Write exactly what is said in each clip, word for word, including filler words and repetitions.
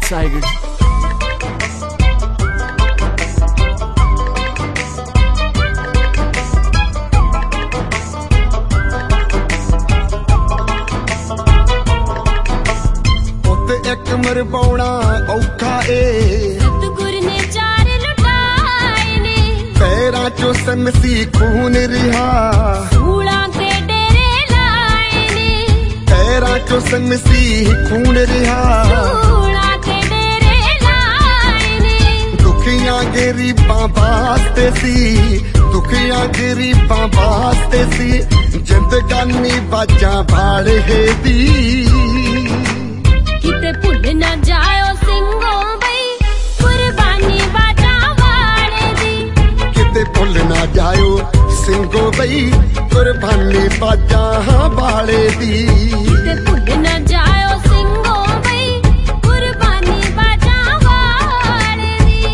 excited. एक मरवाउणा औखा ए सतगुर ने चार लुटाए ने पैरां चो समसी खून रिहा सूलां ते डेरे लाए ने पैरां चो समसी खून रिहा सूलां ते डेरे लाए ने दुखियां गरीबां वास्ते सी दुखियां गरीबां वास्ते सी जिंदगानी बाजा भाड़े दी किते भुल ना जाओ सिंगो बई कुर्बानी बाजा वाले दी किते भुल ना जाओ सिंगो बई कुर्बानी बाजा वाले दी किते भुल ना जाओ सिंगो बई कुर्बानी बाजा वाले दी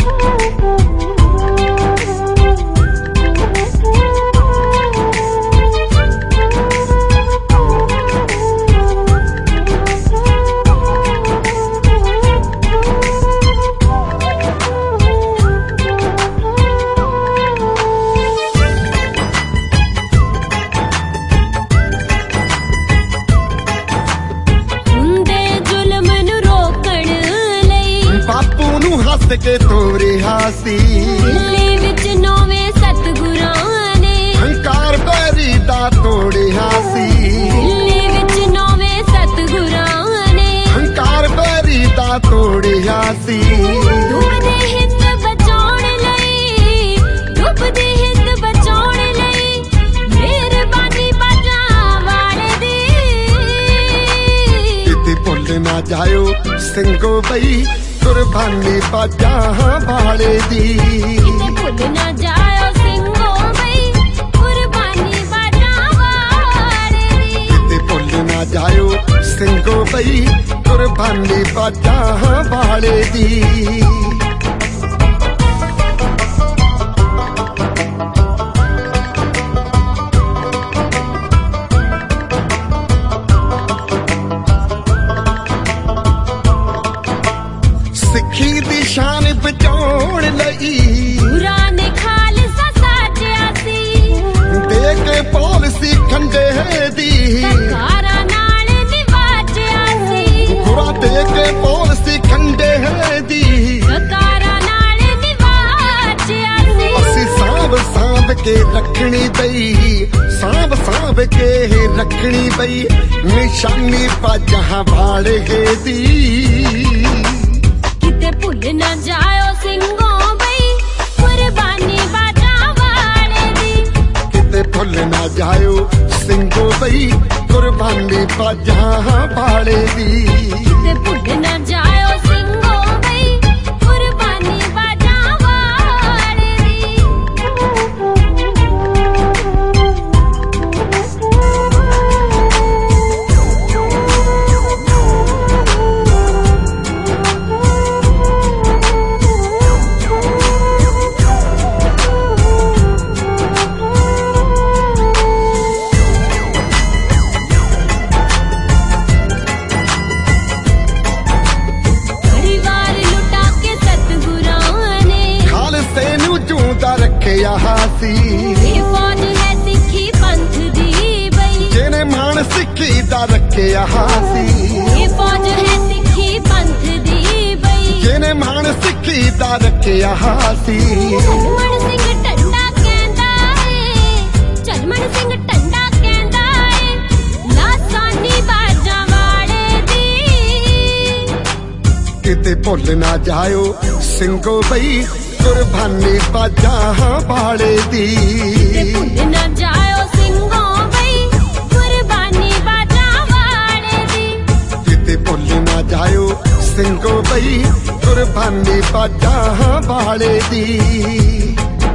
हस के तोरे हासी दिल्ली विच नौवें सतगुरां ने हंकार बैरी दा तोड़े हासी दिल्ली विच नौवें सतगुरां ने हंकार बैरी दा तोड़े हासी डुबदे हित बचाउण लई डुबदे हित बचाउण लई मेहरबानी बाजा वाले दी किते भुल ना जाओ सिंगो बई कुर्बानी बाजा वाले दी किते भुल ना जाओ सिंगो बई कुर्बानी बाजा वाले दी किते भुल ना जाओ सिंगो बई कुर्बानी बाजा वाले दी सिखी दी शान बचाउण लई गुरां ने खालसा साजिया सी दे के पॉलिसी खंडे दी सरकारां नाल निवाजिया सी गुरां दे के पॉलिसी खंडे दी सरकारां नाल निवाजिया सी असी सांभ सांभ के रखनी बई सांभ सांभ के रखनी बई निशानी बाजा वाले दी किते भुल ना जाओ सिंगो बई कुर्बानी बाजा वाले दी किते भुल ना जाओ सिंगो बई कुर्बानी बाजा वाले दी किते भुल ना जाओ सिंगो बई कुर्बानी बाजा वाले दी हासी फौज है सिखी पंथ दी बई जिने मान सिखी दा रखे हासी फौज है सिखी पंथ दी बई जिने मान सिखी दा रखे हासी चलमन सिंह टंडा कहंदा है चलमन सिंह टंडा कहंदा है लासानी बाजा वाले दी किते भुल ना जाओ सिंगो बई कुर्बानी बाजा वाले दी भुल ना जाओ सिंगो बई कुर्बानी बाजा वाले दी किते भुल ना जाओ सिंगो बई कुर्बानी बाजा वाले दी।